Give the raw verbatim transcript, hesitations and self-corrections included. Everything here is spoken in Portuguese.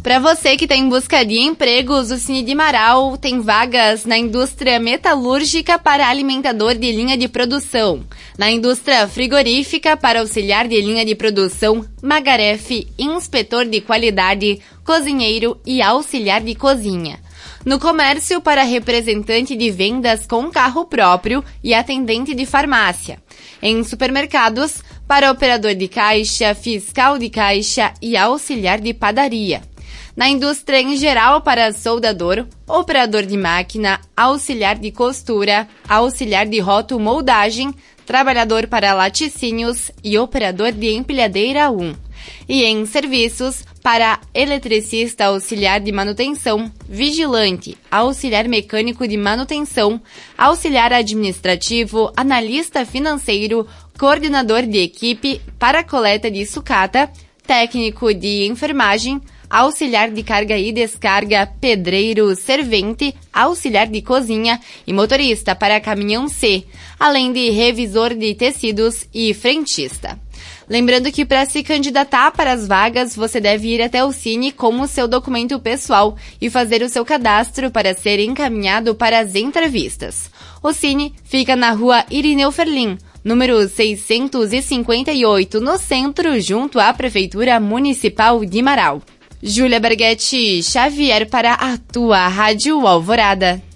Para você que está em busca de empregos, o Cine de Marau tem vagas na indústria metalúrgica para alimentador de linha de produção, na indústria frigorífica para auxiliar de linha de produção, magarefe, inspetor de qualidade, cozinheiro e auxiliar de cozinha. No comércio, para representante de vendas com carro próprio e atendente de farmácia. Em supermercados, para operador de caixa, fiscal de caixa e auxiliar de padaria. Na indústria em geral, para soldador, operador de máquina, auxiliar de costura, auxiliar de rotomoldagem, trabalhador para laticínios e operador de empilhadeira um. E em serviços, para eletricista auxiliar de manutenção, vigilante, auxiliar mecânico de manutenção, auxiliar administrativo, analista financeiro, coordenador de equipe para coleta de sucata, técnico de enfermagem, auxiliar de carga e descarga, pedreiro, servente, auxiliar de cozinha e motorista para caminhão C, além de revisor de tecidos e frentista. Lembrando que para se candidatar para as vagas, você deve ir até o Cine com o seu documento pessoal e fazer o seu cadastro para ser encaminhado para as entrevistas. O Cine fica na rua Irineu Ferlin, número seiscentos e cinquenta e oito, no centro, junto à Prefeitura Municipal de Marau. Júlia Berghetti Xavier para a tua Rádio Alvorada.